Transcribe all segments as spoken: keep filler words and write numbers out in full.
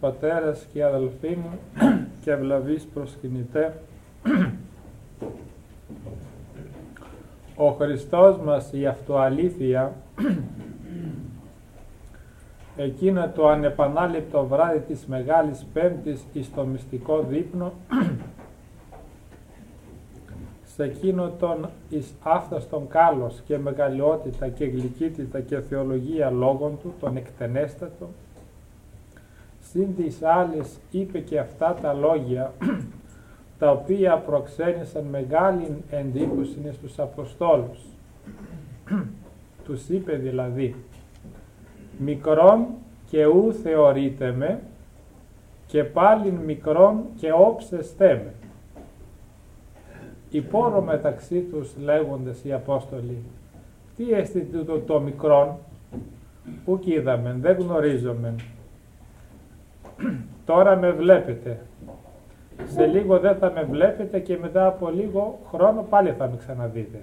πατέρας και αδελφοί μου και ευλαβείς προσκυνητέ, ο Χριστός μας η αυτοαλήθεια, εκείνο το ανεπανάληπτο βράδυ της Μεγάλης Πέμπτης εις το μυστικό δείπνο, σε εκείνο τον εις άφθαστον κάλος και μεγαλειότητα και γλυκύτητα και θεολογία λόγων του, τον εκτενέστατο, συν της άλλης είπε και αυτά τα λόγια, τα οποία προξένησαν μεγάλη εντύπωση στους Αποστόλους. Τους είπε δηλαδή, μικρόν και ου θεωρείτε με, και πάλιν μικρόν και όψεστέ με. Υπόρο μεταξύ τους λέγοντες οι Απόστολοι, τι έστει το, το μικρόν, ουκ είδαμε, δεν γνωρίζομαι. Τώρα με βλέπετε, σε λίγο δεν θα με βλέπετε και μετά από λίγο χρόνο πάλι θα με ξαναδείτε.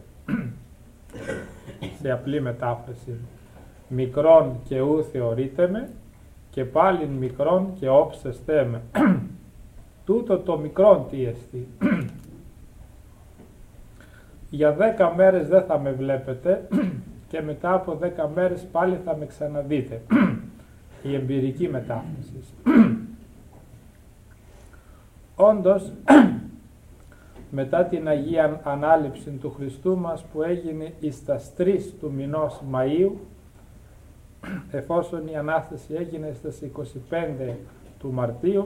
Σε απλή μετάφραση, μικρόν και ου θεωρείτε με, και πάλι μικρόν και όψεστέ με. Τούτο το μικρόν τι εστί. Για δέκα μέρες δεν θα με βλέπετε και μετά από δέκα μέρες πάλι θα με ξαναδείτε. Η εμπειρική μετάφραση. Όντως, μετά την Αγία Ανάληψη του Χριστού μας που έγινε εις τας τρεις του μηνός Μαΐου, εφόσον η Ανάσταση έγινε στις είκοσι πέντε του Μαρτίου,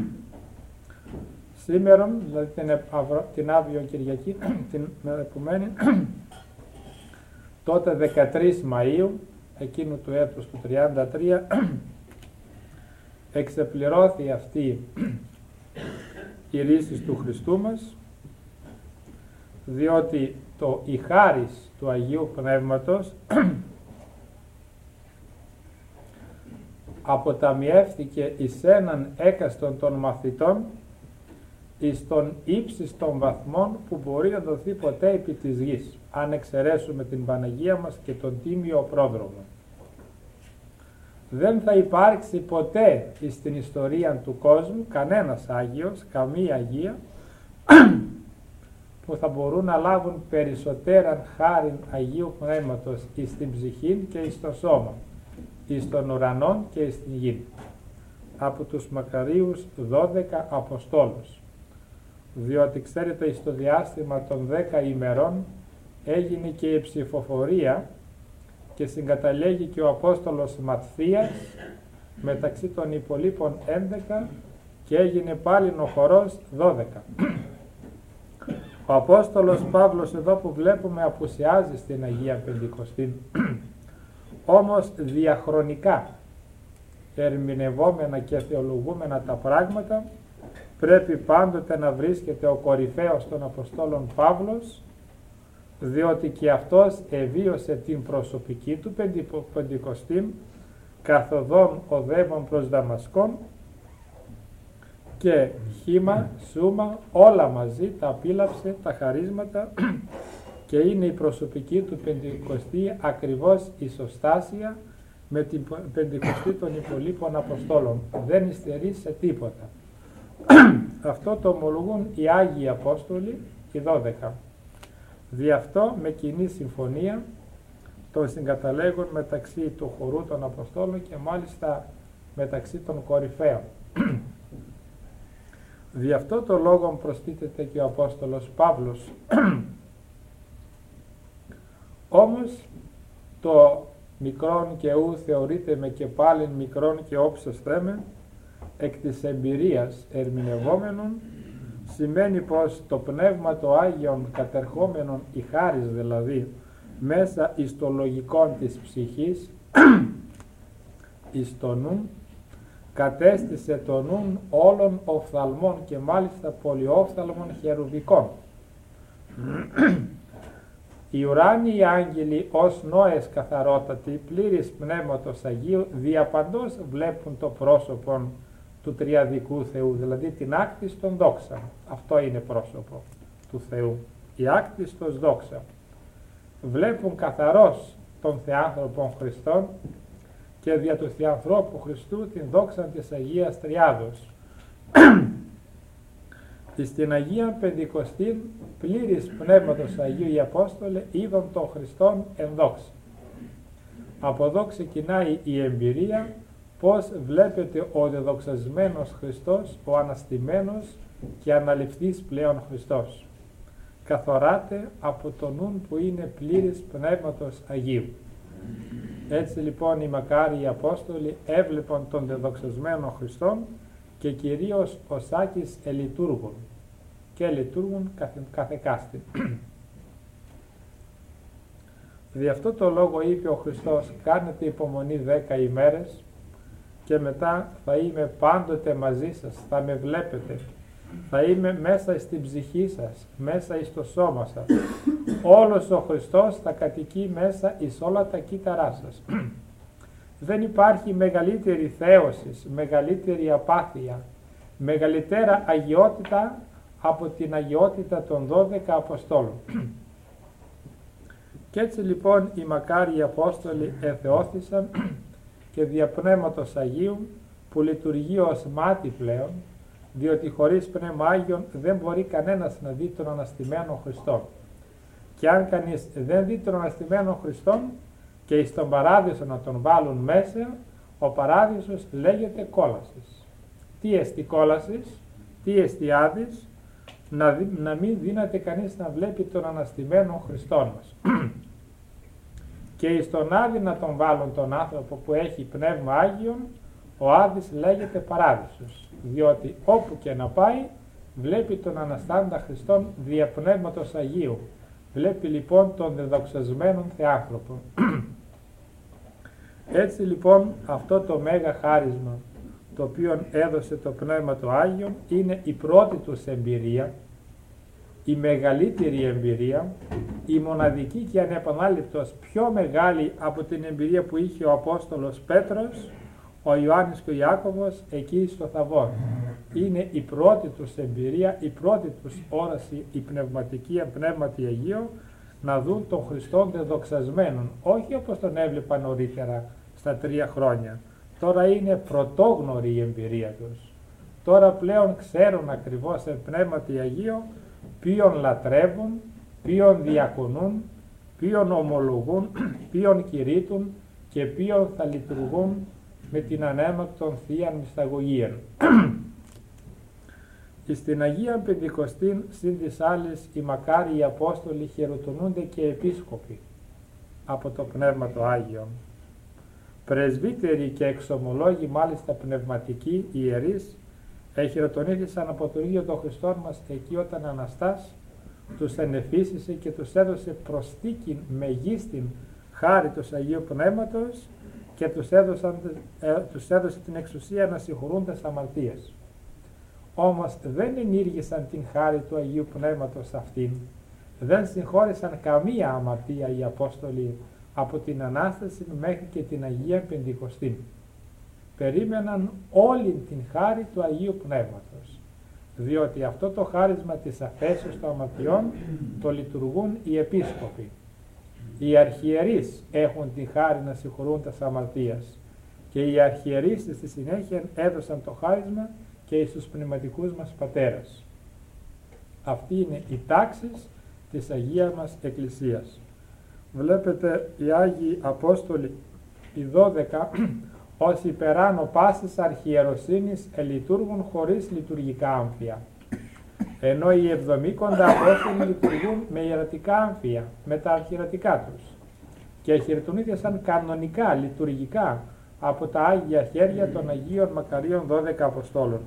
σήμερα, δηλαδή την, την Αύριο Κυριακή, την επομένη, τότε δεκατρείς Μαΐου, εκείνου του έτους του τριάντα τρία, εξεπληρώθη αυτή η ρίση του Χριστού μας, διότι το η χάρις του Αγίου Πνεύματος αποταμιεύθηκε εις έναν έκαστον των μαθητών εις των ύψιστων βαθμών που μπορεί να δοθεί ποτέ επί της γης, αν εξαιρέσουμε την Παναγία μας και τον Τίμιο Πρόδρομο. Δεν θα υπάρξει ποτέ στην ιστορία του κόσμου κανένας Άγιος, καμία Αγία, που θα μπορούν να λάβουν περισσότεραν χάριν Αγίου Πνεύματος εις την ψυχή και εις το σώμα, εις των ουρανών και εις την γη, από τους μακαρίους δώδεκα Αποστόλους. Διότι ξέρετε, εις το διάστημα των δέκα ημερών έγινε και η ψηφοφορία και συγκαταλέγει και ο Απόστολος Ματθίας μεταξύ των υπολείπων έντεκα και έγινε πάλι ο χορός δώδεκα. Ο Απόστολος Παύλος εδώ που βλέπουμε απουσιάζει στην Αγία Πεντηκοστή, όμως διαχρονικά ερμηνευόμενα και θεολογούμενα τα πράγματα, πρέπει πάντοτε να βρίσκεται ο κορυφαίος των Αποστόλων Παύλος, διότι και αυτός εβίωσε την προσωπική του Πεντηκοστή καθοδόν οδεύων προς Δαμασκόν και χήμα, σούμα, όλα μαζί τα απίλαψε, τα χαρίσματα και είναι η προσωπική του Πεντηκοστή ακριβώς ισοστάσια με την Πεντηκοστή των υπολείπων Αποστόλων. Δεν υστερεί σε τίποτα. Αυτό το ομολογούν οι Άγιοι Απόστολοι, οι δώδεκα. Δι' αυτό με κοινή συμφωνία τον συγκαταλέγουν μεταξύ του χορού των Αποστόλων και μάλιστα μεταξύ των κορυφαίων. Δι' αυτό το λόγο προστίθεται και ο Απόστολος Παύλος. Όμως το μικρόν και ου θεωρείται με και πάλιν μικρόν και όψεστέ με, εκ της εμπειρίας ερμηνευόμενων, σημαίνει πως το Πνεύμα το Άγιον κατερχόμενον η χάρις δηλαδή μέσα εις το λογικόν της ψυχής εις το νου, κατέστησε το νου όλων οφθαλμών και μάλιστα πολυόφθαλμων χερουβικών. Οι ουράνιοι άγγελοι ως νόες καθαρότατοι πλήρης Πνεύματος Αγίου διαπαντός βλέπουν το πρόσωπο του τριαδικού Θεού, δηλαδή την άκτιστον δόξα. Αυτό είναι πρόσωπο του Θεού, η άκτιστος δόξα. Βλέπουν καθαρός τον Θεάνθρωπον Χριστόν και δια του Θεανθρώπου Χριστού την δόξα της Αγίας Τριάδος. Στην Αγία Πεντηκοστήν πλήρης Πνεύματος Αγίου οι Απόστολοι είδον των Χριστών εν δόξη. Από εδώ ξεκινάει η εμπειρία πώς βλέπετε ο δεδοξασμένος Χριστός, ο αναστημένος και αναληφθής πλέον Χριστός. Καθοράται από το νου που είναι πλήρης Πνεύματος Αγίου. Έτσι λοιπόν οι μακάριοι Απόστολοι έβλεπαν τον δεδοξασμένο Χριστόν και κυρίως ως άκης ελειτούργων και λειτουργούν καθε, καθεκάστη. Δι' αυτό το λόγο είπε ο Χριστός, κάνετε υπομονή δέκα ημέρες και μετά θα είμαι πάντοτε μαζί σας, θα με βλέπετε, θα είμαι μέσα στην ψυχή σας, μέσα στο σώμα σας. Όλος ο Χριστός θα κατοικεί μέσα εις όλα τα κύτταρά σας. Δεν υπάρχει μεγαλύτερη θέωση, μεγαλύτερη απάθεια, μεγαλύτερα αγιότητα από την αγιότητα των δώδεκα Αποστόλων. Κι έτσι λοιπόν οι μακάριοι Απόστολοι εθεώθησαν και δια Πνεύματος Αγίου που λειτουργεί ως μάτι πλέον, διότι χωρίς Πνεύμα Άγιον δεν μπορεί κανένας να δει τον αναστημένο Χριστόν. Και αν κανείς δεν δει τον αναστημένο Χριστόν και στον παράδεισο να τον βάλουν μέσα, ο παράδεισος λέγεται κόλασης. Τι εστί κόλασης, τι εστί άδης, να, δι, να μην δύναται κανείς να βλέπει τον αναστημένο Χριστόν μας. Και στον άδη να τον βάλουν τον άνθρωπο που έχει Πνεύμα Άγιον, ο άδης λέγεται παράδεισος, διότι όπου και να πάει βλέπει τον αναστάντα Χριστόν δια Πνεύματος Αγίου. Βλέπει λοιπόν τον δεδοξασμένον Θεάνθρωπο. Έτσι λοιπόν αυτό το μέγα χάρισμα το οποίο έδωσε το Πνεύμα το Άγιον είναι η πρώτη τους εμπειρία, η μεγαλύτερη εμπειρία, η μοναδική και ανεπανάληπτος πιο μεγάλη από την εμπειρία που είχε ο Απόστολος Πέτρος, ο Ιωάννης και ο Ιάκωβος εκεί στο Θαβόρ. Είναι η πρώτη τους εμπειρία, η πρώτη τους όραση, η πνευματική, η πνεύματι Αγίου, να δουν τον Χριστόν δεδοξασμένον, όχι όπως τον έβλεπαν νωρίτερα στα τρία χρόνια. Τώρα είναι πρωτόγνωρη η εμπειρία τους. Τώρα πλέον ξέρουν ακριβώς εν πνεύματι Αγίου ποιον λατρεύουν, ποιον διακονούν, ποιον ομολογούν, ποιον κηρύττουν και ποιον θα λειτουργούν με την ανέμακτον Θείαν Μυσταγωγίαν. Στην Αγία Πεντηκοστήν συν της άλλης οι μακάριοι Απόστολοι χειροτονούνται και επίσκοποι από το Πνεύμα το Άγιο. Πρεσβύτεροι και εξομολόγοι μάλιστα πνευματικοί ιερείς εχειροτονήθησαν από τον ίδιο τον Χριστό μας εκεί όταν Αναστάς τους ενεφύσισε και τους έδωσε προστίκην μεγίστην χάρη του Αγίου Πνεύματος και τους, έδωσαν, ε, τους έδωσε την εξουσία να συγχωρούν τις αμαρτίες. Όμως δεν ενήργησαν την χάρη του Αγίου Πνεύματος αυτήν, δεν συγχώρησαν καμία αμαρτία οι Απόστολοι από την Ανάσταση μέχρι και την Αγία Πεντηκοστή. Περίμεναν όλη την χάρη του Αγίου Πνεύματος, διότι αυτό το χάρισμα της αφέσεως των αμαρτιών το λειτουργούν οι επίσκοποι. Οι αρχιερείς έχουν τη χάρη να συγχωρούν τις αμαρτίες και οι αρχιερείς στη συνέχεια έδωσαν το χάρισμα και στους πνευματικούς μας πατέρες. Αυτή είναι η τάξη της Αγίας μας Εκκλησίας. Βλέπετε οι Άγιοι Απόστολοι, οι δώδεκα, ως υπεράνω πάσης αρχιεροσύνης ελειτουργούν χωρίς λειτουργικά άμφια. Ενώ οι εβδομήκοντα Απόστολοι λειτουργούν με ιερατικά άμφια, με τα αρχιερατικά τους και χειροτονήθησαν κανονικά, λειτουργικά από τα Άγια χέρια των Αγίων Μακαρίων δώδεκα Αποστόλων.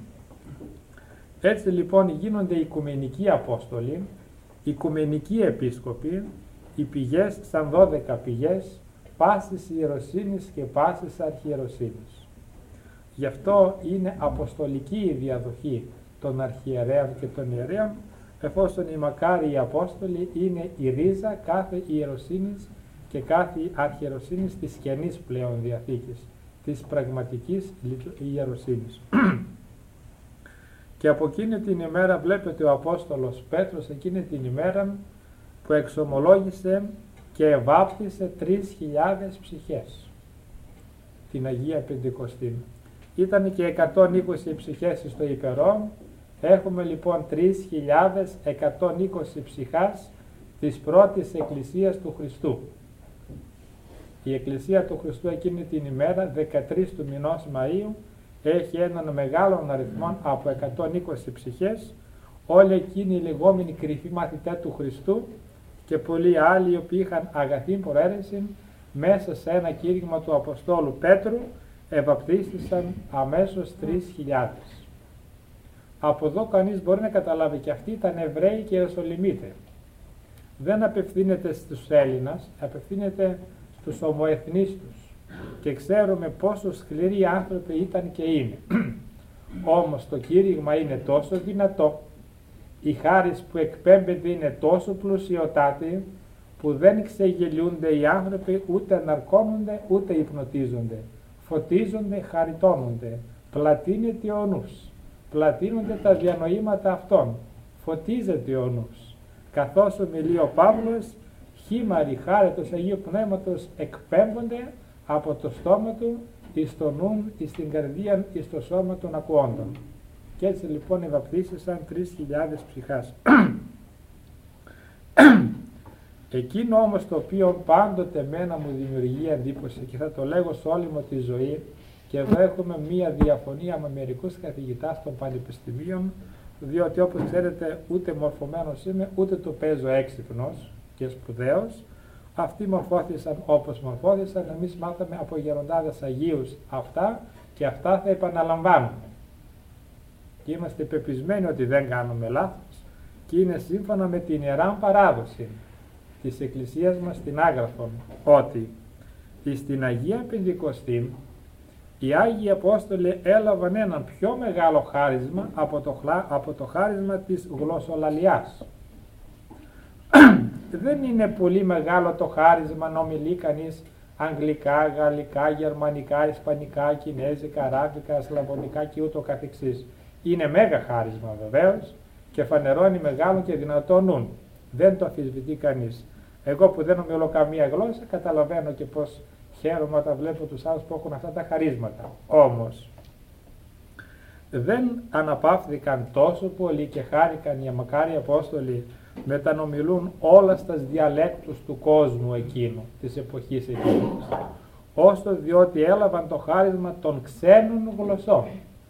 Έτσι λοιπόν γίνονται οικουμενικοί Απόστολοι, οικουμενικοί Επίσκοποι, οι πηγές σαν δώδεκα πηγές, πάσης ιεροσύνης και πάσης αρχιεροσύνης. Γι' αυτό είναι αποστολική η διαδοχή των αρχιερέων και των ιερέων, εφόσον οι μακάριοι Απόστολοι είναι η ρίζα κάθε ιεροσύνης και κάθε αρχιεροσύνης της καινής πλέον Διαθήκης, της πραγματικής ιεροσύνης. Και από εκείνη την ημέρα βλέπετε ο Απόστολος Πέτρος εκείνη την ημέρα που εξομολόγησε και ευάπτισε τρεις χιλιάδες ψυχές. την Αγία Πεντηκοστή. Ήταν και εκατόν είκοσι ψυχές στο υπερόν. Έχουμε λοιπόν τρεις χιλιάδες εκατόν είκοσι ψυχάς της πρώτης Εκκλησίας του Χριστού. Η Εκκλησία του Χριστού εκείνη την ημέρα, δεκατρείς του μηνός Μαΐου, έχει έναν μεγάλο αριθμό από εκατόν είκοσι ψυχές, όλοι εκείνοι οι λεγόμενοι κρυφοί μαθητές του Χριστού και πολλοί άλλοι οι οποίοι είχαν αγαθή προαίρεση μέσα σε ένα κήρυγμα του Αποστόλου Πέτρου ευαπτίστησαν αμέσως τρεις χιλιάδες. Από εδώ κανείς μπορεί να καταλάβει και αυτοί ήταν Εβραίοι και Ιεροσολυμίτες. Δεν απευθύνεται στους Έλληνας, απευθύνεται στους ομοεθνείς τους και ξέρουμε πόσο σκληροί άνθρωποι ήταν και είναι. Όμως το κήρυγμα είναι τόσο δυνατό, η χάρις που εκπέμπεται είναι τόσο πλουσιοτάτη που δεν ξεγελιούνται οι άνθρωποι, ούτε ναρκώνονται ούτε υπνοτίζονται, φωτίζονται, χαριτώνονται, πλατείνεται ο νους, πλατείνονται τα διανοήματα αυτών, φωτίζεται ο νους. Καθώς ομιλεί ο Παύλος, χήμαροι χάρετος Αγίου Πνεύματος εκπέμπονται από το στόμα του εις το νου, εις την καρδία, εις το σώμα των ακουόντων. Και έτσι λοιπόν ευαπτίστησαν τρεις χιλιάδες ψυχάς. Εκείνο όμως το οποίο πάντοτε μένα μου δημιουργεί εντύπωση και θα το λέγω σε όλη μου τη ζωή, και εδώ έχουμε μία διαφωνία με μερικούς καθηγητάς των πανεπιστημίων, διότι όπως ξέρετε ούτε μορφωμένος είμαι, ούτε το παίζω έξυπνος και σπουδαίος. Αυτοί μορφώθησαν όπως μορφώθησαν, εμείς μάθαμε από γεροντάδες Αγίους αυτά και αυτά θα επαναλαμβάνουμε. Και είμαστε πεπισμένοι ότι δεν κάνουμε λάθος και είναι σύμφωνα με την Ιερά Παράδοση της Εκκλησίας μας στην Άγραφον, ότι στην Αγία Πεντηκοστή οι Άγιοι Απόστολοι έλαβαν έναν πιο μεγάλο χάρισμα από το, από το χάρισμα της γλωσσολαλιάς. Δεν είναι πολύ μεγάλο το χάρισμα να ομιλεί κανείς αγγλικά, γαλλικά, γερμανικά, ισπανικά, κινέζικα, αράβικα, σλαβωνικά και ούτω καθεξής. Είναι μέγα χάρισμα βεβαίως και φανερώνει μεγάλο και δυνατό νου. Δεν το αμφισβητεί κανείς. Εγώ που δεν ομιλώ καμία γλώσσα καταλαβαίνω και πως χαίρομαι όταν βλέπω τους άλλους που έχουν αυτά τα χαρίσματα. Όμως δεν αναπαύθηκαν τόσο πολύ και χάρηκαν οι μακάριοι Απόστολοι μετά να ομιλούν όλα στα διαλέκτους του κόσμου εκείνου, της εποχής εκείνης, ώστε διότι έλαβαν το χάρισμα των ξένων γλωσσών.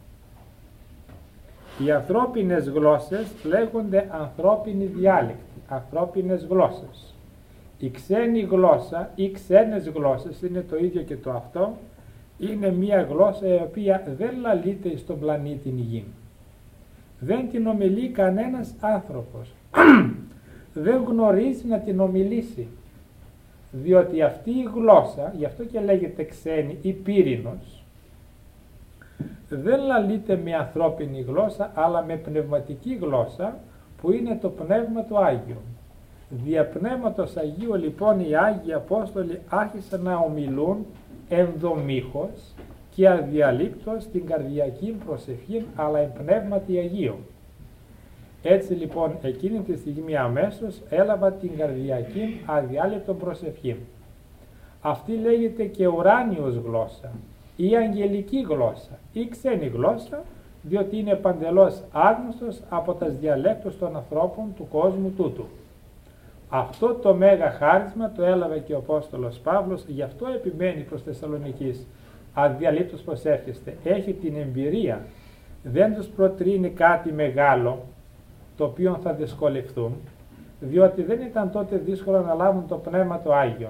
Οι ανθρώπινες γλώσσες λέγονται ανθρώπινοι διάλεκτοι, ανθρώπινες γλώσσες. Η ξένη γλώσσα ή ξένες γλώσσες είναι το ίδιο και το αυτό, είναι μια γλώσσα η οποία δεν λαλείται στον πλανήτη Γη. Δεν την ομιλεί κανένας άνθρωπος. Δεν γνωρίζει να την ομιλήσει. Διότι αυτή η γλώσσα, γι' αυτό και λέγεται ξένη ή πύρινος, δεν λαλείται με ανθρώπινη γλώσσα, αλλά με πνευματική γλώσσα, που είναι το Πνεύμα του Άγιο. Δια Πνεύματος Αγίου λοιπόν οι Άγιοι Απόστολοι άρχισαν να ομιλούν ενδομήχως και αδιαλείπτως την καρδιακή προσευχή, αλλά εν Πνεύματι Αγίου. Έτσι λοιπόν εκείνη τη στιγμή αμέσως έλαβα την καρδιακή αδιάλειπτο προσευχή. Αυτή λέγεται και ουράνιος γλώσσα ή αγγελική γλώσσα ή ξένη γλώσσα, διότι είναι παντελώς άγνωστος από τα διαλέκτους των ανθρώπων του κόσμου τούτου. Αυτό το μέγα χάρισμα το έλαβε και ο Απόστολος Παύλος, γι' αυτό επιμένει προς Θεσσαλονικής, αδιαλείπτως προσεύχεστε. Έχει την εμπειρία, δεν τους προτρίνει κάτι μεγάλο, το οποίο θα δυσκολευτούν, διότι δεν ήταν τότε δύσκολο να λάβουν το Πνεύμα το Άγιον.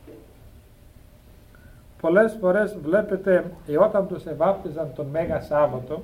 Πολλές φορές βλέπετε όταν τους ευάπτιζαν τον Μέγα Σάββατο,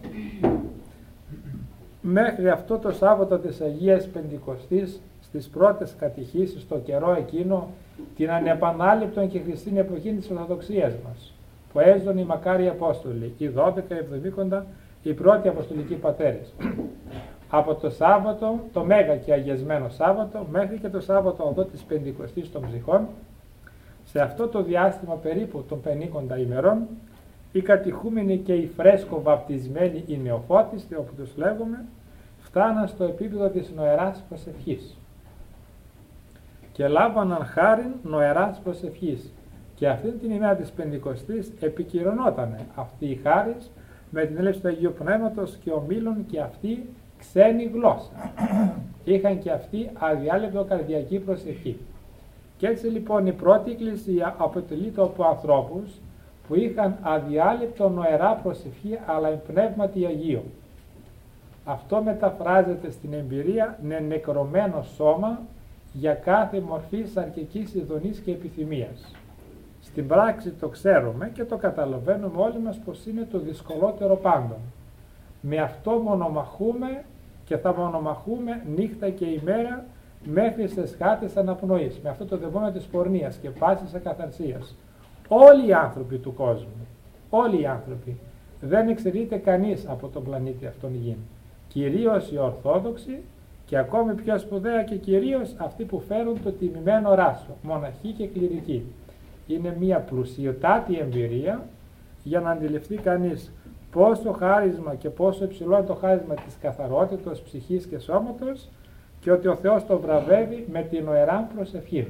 μέχρι αυτό το Σάββατο της Αγίας Πεντηκοστής, στις πρώτες κατηχήσεις, στο καιρό εκείνο, την ανεπανάληπτον και χριστίνη εποχή της Ορθοδοξίας μας, που έζουν οι μακάριοι Απόστολοι, οι δώδεκα εβδομήκοντα, οι πρώτοι Αποστολικοί Πατέρες. Από το Σάββατο, το Μέγα και Αγιασμένο Σάββατο, μέχρι και το Σάββατο εδώ της Πεντηκοστής των Ψυχών, σε αυτό το διάστημα περίπου των πενήντα ημερών, οι κατηχούμενοι και οι φρέσκο βαπτισμένοι, οι νεοφώτιστοι, όπου τους λέγουμε, φτάναν στο επίπεδο της νοεράς προσευχής και λάβαναν χάριν νοεράς προσευχής. Και αυτή την ημέρα της Πεντηκοστής επικυρωνόταν αυτή η χάρις με την έλευση του Αγίου Πνεύματος και ομίλων και αυτή ξένη γλώσσα. Είχαν και αυτοί αδιάλεπτο καρδιακή προσευχή. Και έτσι λοιπόν η πρώτη εκκλησία αποτελείται από ανθρώπους που είχαν αδιάλεπτο νοερά προσευχή αλλά εν πνεύματι Αγίου. Αυτό μεταφράζεται στην εμπειρία νεκρωμένο σώμα για κάθε μορφή σαρκικής ειδονής και επιθυμίας. Στην πράξη το ξέρουμε και το καταλαβαίνουμε όλοι μας πως είναι το δυσκολότερο πάντων. Με αυτό μονομαχούμε και θα μονομαχούμε νύχτα και ημέρα μέχρι στις χάτες αναπνοής, με αυτό το δαιμόνιο της πορνείας και πάσης ακαθαρσίας. Όλοι οι άνθρωποι του κόσμου, όλοι οι άνθρωποι, δεν εξαιρείται κανείς από τον πλανήτη αυτόν γη. Κυρίως οι Ορθόδοξοι και ακόμη πιο σπουδαία και κυρίως αυτοί που φέρουν το τιμημένο ράσο, μοναχοί και κληρικοί. Είναι μια πλουσιωτάτη εμπειρία για να αντιληφθεί κανείς πόσο χάρισμα και πόσο υψηλό είναι το χάρισμα της καθαρότητας ψυχής και σώματος και ότι ο Θεός το βραβεύει με την νοεράν προσευχή.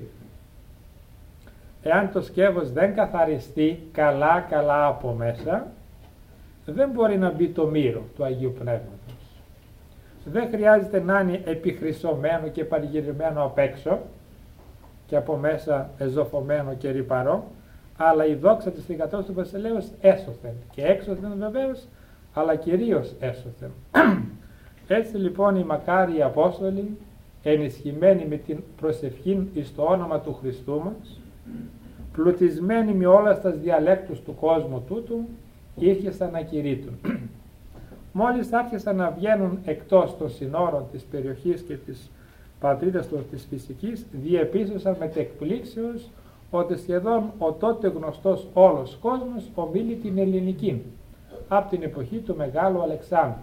Εάν το σκεύος δεν καθαριστεί καλά καλά από μέσα, δεν μπορεί να μπει το μύρο του Αγίου Πνεύματος. Δεν χρειάζεται να είναι επιχρυσωμένο και παρηγυρημένο απ' έξω και από μέσα εζωφωμένο και ρυπαρό, αλλά η δόξα της θυγατρός του βασιλέως έσωθεν και έξωθεν βεβαίως, αλλά κυρίως έσωθεν. Έτσι λοιπόν οι μακάριοι Απόστολοι, ενισχυμένοι με την προσευχή εις το όνομα του Χριστού μας, πλουτισμένοι με όλα τα διαλέκτους του κόσμου τούτου, ήρχεσαν να κηρύττουν. Μόλις άρχισαν να βγαίνουν εκτός των συνόρων της περιοχής και της πατρίδας του της φυσικής, διεπίστωσαν με τεκπλήξεως ότι σχεδόν ο τότε γνωστός όλος κόσμος ομίλει την ελληνική, από την εποχή του Μεγάλου Αλεξάνδρου.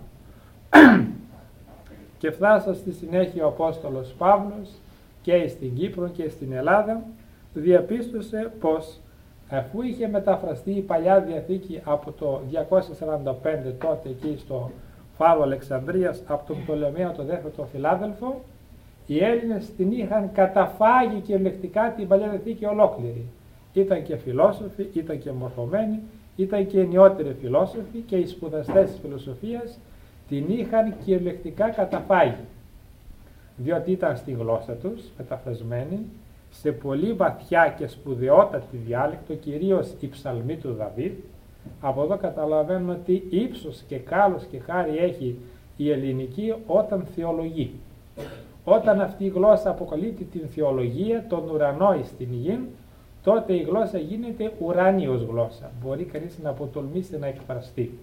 Και φτάσα στη συνέχεια ο Απόστολος Παύλος και στην Κύπρο και στην Ελλάδα, διαπίστωσε πως αφού είχε μεταφραστεί η Παλιά Διαθήκη από το διακόσια σαράντα πέντε τότε εκεί στο Φάρο Αλεξανδρίας από τον Πτολεμαίο το δεύτερο το φιλάδελφο, οι Έλληνες την είχαν καταφάγει κυριολεκτικά την Παλιά Διαθήκη ολόκληρη. Ήταν και φιλόσοφοι, ήταν και μορφωμένοι, ήταν και ενιότεροι φιλόσοφοι και οι σπουδαστές της φιλοσοφίας την είχαν κυριολεκτικά καταφάγει. Διότι ήταν στη γλώσσα τους μεταφρασμένη, σε πολύ βαθιά και σπουδαιότατη διάλεκτο, κυρίως η ψαλμή του Δαβίδ. Από εδώ καταλαβαίνουμε τι ύψος και κάλος και χάρη έχει η ελληνική όταν θεολογεί. Όταν αυτή η γλώσσα αποκαλύπτει την θεολογία, τον ουρανό στην γη, τότε η γλώσσα γίνεται ουράνιος γλώσσα. Μπορεί κανείς να αποτολμήσει να εκφραστεί.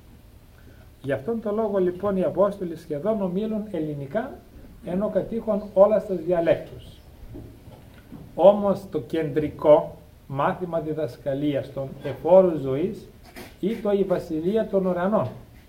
Γι' αυτόν τον λόγο λοιπόν οι Απόστολοι σχεδόν ομίλουν ελληνικά, ενώ κατήχουν όλα στα διαλέκτους. Όμως το κεντρικό μάθημα διδασκαλίας των εφόρου ζωής ήταν η βασιλεία των ουρανών.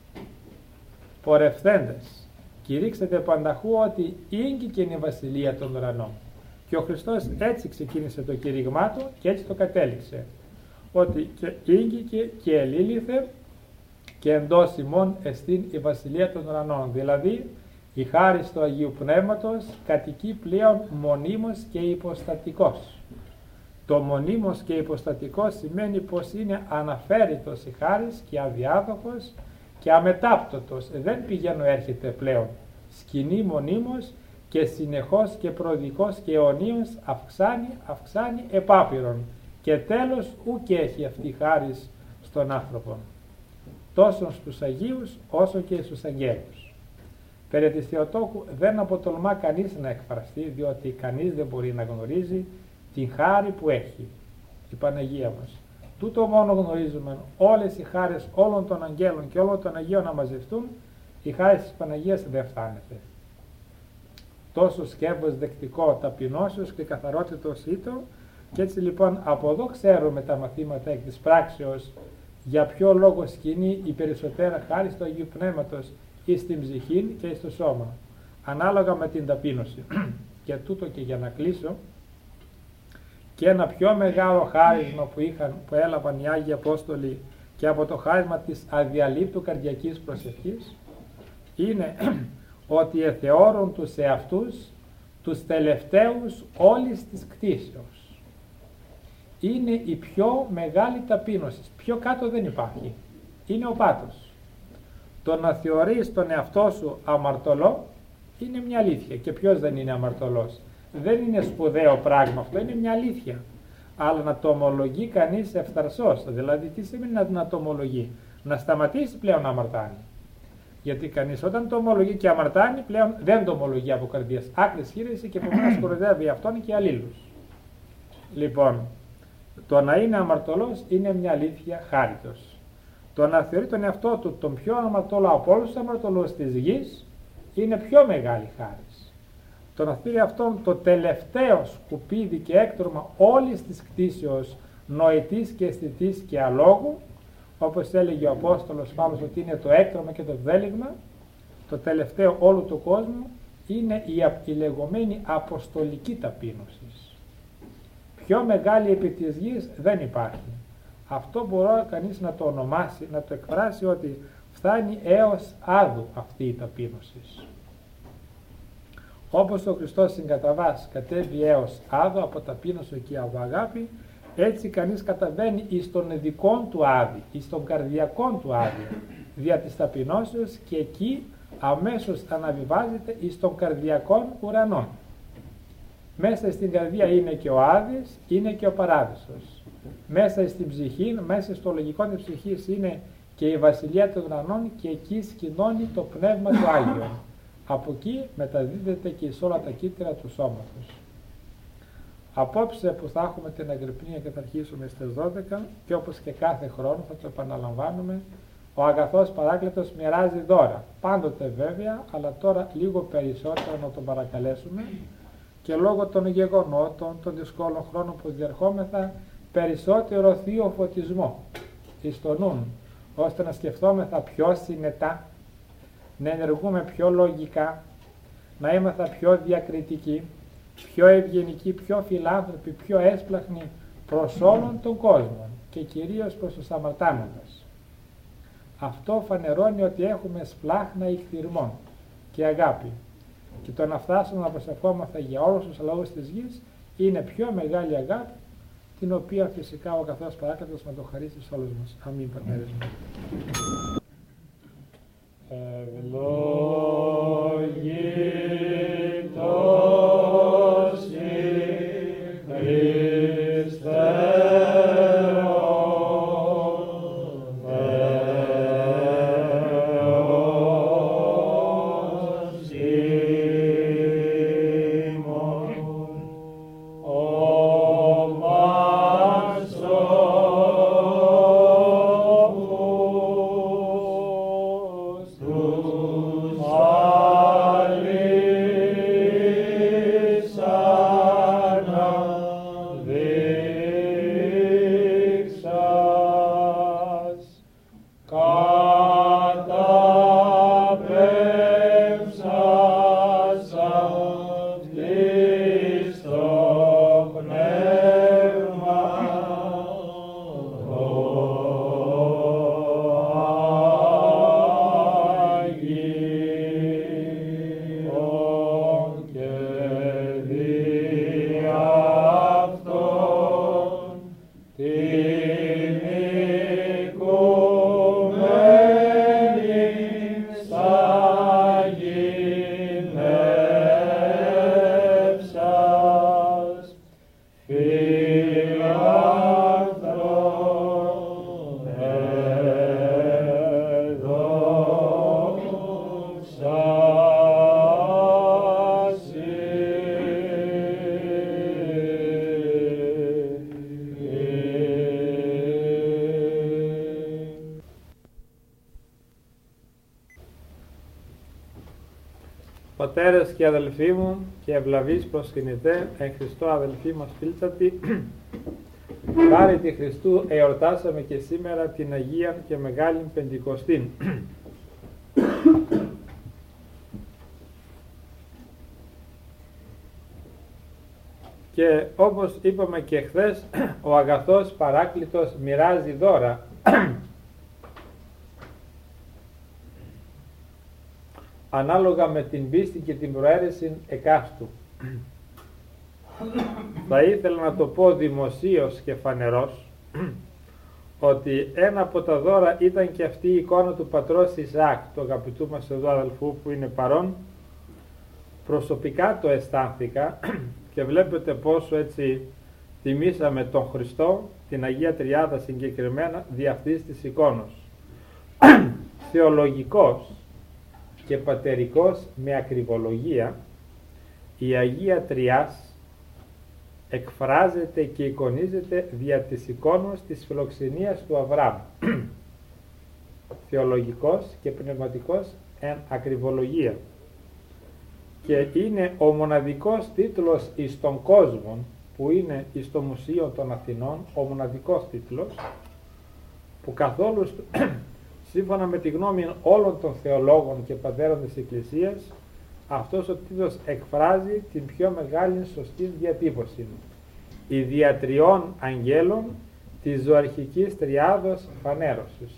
Πορευθέντες, κηρύξετε πανταχού ότι ήγηκε η βασιλεία των ουρανών. Και ο Χριστός έτσι ξεκίνησε το κηρύγμά του και έτσι το κατέληξε. Ότι και ήγηκε και ελήλυθε και εντός ημών εστίν η βασιλεία των ουρανών. Δηλαδή η χάρις του Αγίου Πνεύματος κατοικεί πλέον μονίμως και υποστατικός. Το μονίμως και υποστατικός σημαίνει πως είναι αναφέρητος η χάρις και αδιάδοχος και αμετάπτωτος. Δεν πηγαίνω έρχεται πλέον. Σκηνή μονίμως και συνεχώς και προδικός και αιωνίως αυξάνει, αυξάνει επάπειρον. Και τέλος ουκ έχει αυτή η χάρις στον άνθρωπο. Τόσο στους Αγίους όσο και στους αγγέλους. Περί της Θεοτόκου δεν αποτολμά κανείς να εκφραστεί, διότι κανείς δεν μπορεί να γνωρίζει την χάρη που έχει η Παναγία μας. Τούτο μόνο γνωρίζουμε, όλες οι χάρες όλων των αγγέλων και όλων των Αγίων να μαζευτούν, η χάρη της Παναγίας δεν φτάνεται. Τόσο σκεύος δεκτικό, ταπεινώσεως και καθαρότητος ήτο, και έτσι λοιπόν από εδώ ξέρουμε τα μαθήματα εκ της πράξεως για ποιο λόγο σκηνεί η περισσότερα χάρη του Αγίου Πνεύματος ή στην ψυχή και στο σώμα, ανάλογα με την ταπείνωση. Και τούτο και για να κλείσω, και ένα πιο μεγάλο χάρισμα που, είχαν, που έλαβαν οι Άγιοι Απόστολοι και από το χάρισμα της αδιαλείπτου καρδιακής προσευχής, είναι ότι εθεώρουν τους εαυτούς τους τελευταίους όλης της κτήσεως. είναι η πιο μεγάλη ταπείνωση. Πιο κάτω δεν υπάρχει. Είναι ο πάτος. Το να θεωρείς τον εαυτό σου αμαρτωλό είναι μια αλήθεια. Και ποιος δεν είναι αμαρτωλός? Δεν είναι σπουδαίο πράγμα αυτό, είναι μια αλήθεια. Αλλά να το ομολογεί κανείς ευθαρσώς, δηλαδή τι σημαίνει να, να το ομολογεί? Να σταματήσει πλέον να αμαρτάνει. Γιατί κανείς όταν το ομολογεί και αμαρτάνει, πλέον δεν το ομολογεί από καρδιάς. Άκρης χείρεση και επομένως κοροϊδεύει αυτόν και αλλήλους. Λοιπόν, το να είναι αμαρτωλός είναι μια αλήθεια χάριτος. Το να θεωρεί τον εαυτό του τον πιο αμαρτωλό από όλους τους αμαρτωλούς της γης είναι πιο μεγάλη χάρις. Το να θεωρεί αυτόν το τελευταίο σκουπίδι και έκτρωμα όλης της κτήσεως νοητής και αισθητής και αλόγου, όπως έλεγε ο Απόστολος Παύλος ότι είναι το έκτρωμα και το βδέλιγμα, το τελευταίο όλου του κόσμου, είναι η, η λεγόμενη αποστολική ταπείνωση. Πιο μεγάλη επί της γης δεν υπάρχει. Αυτό μπορεί κανείς να το ονομάσει, να το εκφράσει ότι φτάνει έως άδου αυτή η ταπείνωση. Όπως ο Χριστός συγκαταβάς κατέβει έως άδου από ταπείνωση και από αγάπη, έτσι κανείς καταβαίνει εις τον ειδικών του άδη, εις τον καρδιακόν του άδη, δια της ταπεινώσεως, και εκεί αμέσως αναβιβάζεται εις τον καρδιακόν ουρανόν. Μέσα στην καρδία είναι και ο Άδης, είναι και ο Παράδεισος. Μέσα στην ψυχή, μέσα στο λογικό της ψυχής είναι και η Βασιλεία των Ουρανών, και εκεί σκηνώνει το Πνεύμα του Άγιον. Από εκεί μεταδίδεται και εις όλα τα κύτταρα του σώματος. Απόψε που θα έχουμε την αγρυπνία και θα αρχίσουμε στις δώδεκα, και όπως και κάθε χρόνο θα το επαναλαμβάνουμε, ο αγαθός Παράκλητος μοιράζει δώρα. Πάντοτε βέβαια, αλλά τώρα λίγο περισσότερο να τον παρακαλέσουμε, και λόγω των γεγονότων, των δυσκόλων χρόνων που διερχόμεθα, περισσότερο θείο φωτισμό εις το νου, ώστε να σκεφτόμεθα πιο συνετά, να ενεργούμε πιο λογικά, να είμαστε πιο διακριτικοί, πιο ευγενικοί, πιο φιλάνθρωποι, πιο έσπλαχνοι προς όλων των κόσμων και κυρίως προς τους αμαρτάνοντες. Αυτό φανερώνει ότι έχουμε σπλάχνα εκθυρμών και αγάπη, και το να φτάσουμε να προσευχόμαστε για όλους τους λαούς της γης είναι πιο μεγάλη αγάπη, την οποία φυσικά ο καθώς Παράκλητος να το χαρίσει σε όλους μας. Αμήν, πατέρες μου. Ευλογητός Χριστέ, Πατέρες και αδελφοί μου και ευλαβείς προσκυνητέ, εν Χριστώ αδελφοί μας φίλτατοι, χάρη τη Χριστού εορτάσαμε και σήμερα την Αγία και Μεγάλη Πεντηκοστήν. Και όπως είπαμε και χθες, ο αγαθός Παράκλητος μοιράζει δώρα. Ανάλογα με την πίστη και την προαίρεση εκάστου. θα ήθελα να το πω δημοσίως και φανερός, ότι ένα από τα δώρα ήταν και αυτή η εικόνα του πατρός Ισαάκ, του αγαπητού μας εδώ αδελφού που είναι παρόν. Προσωπικά το αισθάνθηκα και βλέπετε πόσο έτσι τιμήσαμε τον Χριστό, την Αγία Τριάδα συγκεκριμένα, δι' αυτής της εικόνος. Θεολογικός και πατερικός με ακριβολογία, η Αγία Τριάς εκφράζεται και εικονίζεται δια της εικόνος της φιλοξενίας του Αβραάμ. Θεολογικός και πνευματικός εν ακριβολογία. Και είναι ο μοναδικός τίτλος εις τον κόσμο, που είναι εις το Μουσείο των Αθηνών, ο μοναδικός τίτλος, που καθόλου σύμφωνα με τη γνώμη όλων των θεολόγων και πατέρων της Εκκλησίας, αυτός ο τίτλος εκφράζει την πιο μεγάλη σωστή διατύπωση. Η δια τριών αγγέλων της ζωαρχικής τριάδος φανέρωσης.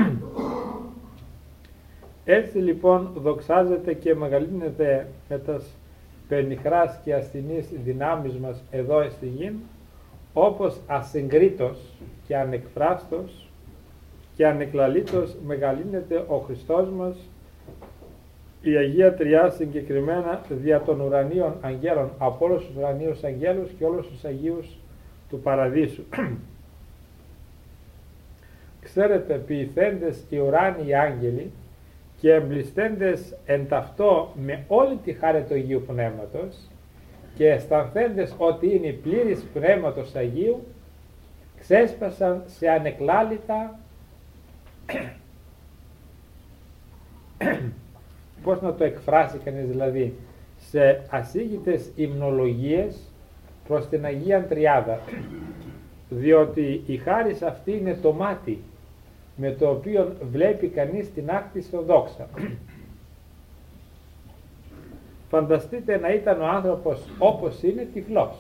Έτσι λοιπόν δοξάζεται και μεγαλύνεται με τας πενιχράς και ασθενείς δυνάμεις μας εδώ στη γη, όπως ασυγκρίτως και ανεκφράστος και ανεκλαλήτως μεγαλύνεται ο Χριστός μας, η Αγία Τριά συγκεκριμένα δια των ουρανίων αγγέλων, από όλους τους ουρανίους αγγέλους και όλους τους Αγίους του Παραδείσου. Ξέρετε, ποιηθέντες οι ουράνιοι άγγελοι και εμπληστέντες εν ταυτό με όλη τη χάρη του Αγίου Πνεύματος και αισθανθέντες ότι είναι πλήρης Πνεύματος Αγίου, ξέσπασαν σε ανεκλάλητα πώς να το εκφράσει κανείς, δηλαδή σε ασύγητες υμνολογίες προς την Αγία Τριάδα, διότι η χάρις αυτή είναι το μάτι με το οποίο βλέπει κανείς την άκτιστο δόξα. Φανταστείτε να ήταν ο άνθρωπος όπως είναι τυφλός,